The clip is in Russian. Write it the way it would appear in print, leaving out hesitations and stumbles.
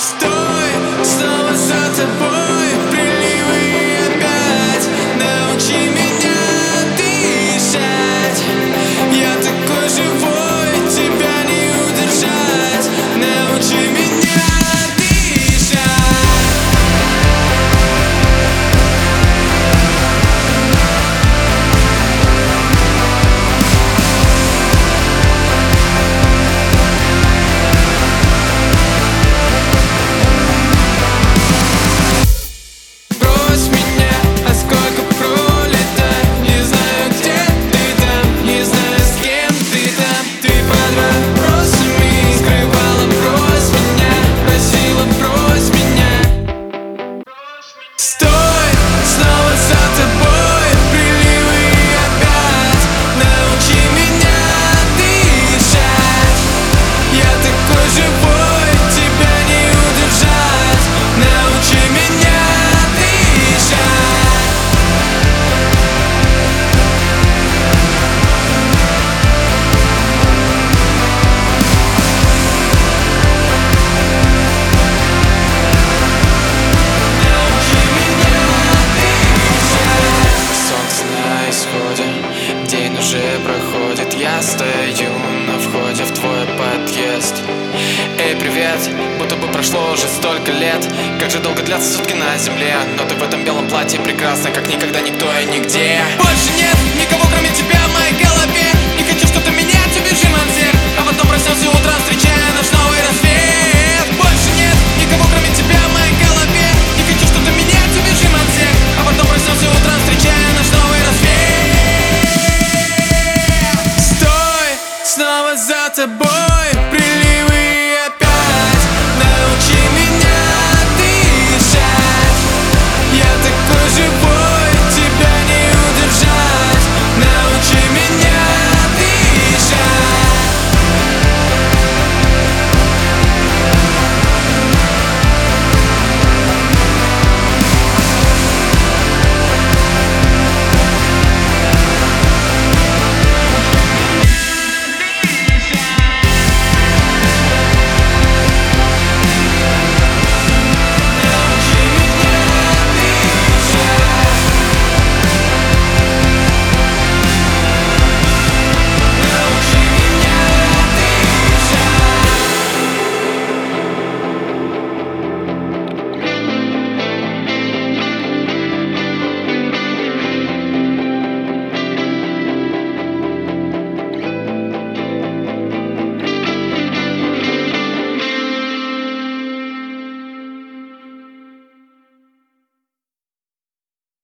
Стой, снова за тобой приливы и опять научи меня дышать. Я такой живой, тебя не удержать. Научи меня дышать. Брось меня, а сколько пролетать. Не знаю, где ты там, не знаю, с кем ты там. Ты под вопросами скрывала, брось меня, просила, брось меня. Стой, снова за тобой приливы и опять научи меня дышать. Я такой живой, тебя не удержать. Научи меня дышать. Научи меня дышать. Солнце на исходе, день уже проходит. Я стою на входе в твой подъезд. Эй, привет, будто бы прошло уже столько лет. Как же долго длятся сутки на земле. Но ты в этом белом платье прекрасна, как никогда никто и нигде. Больше нет никого, кроме тебя в моей голове.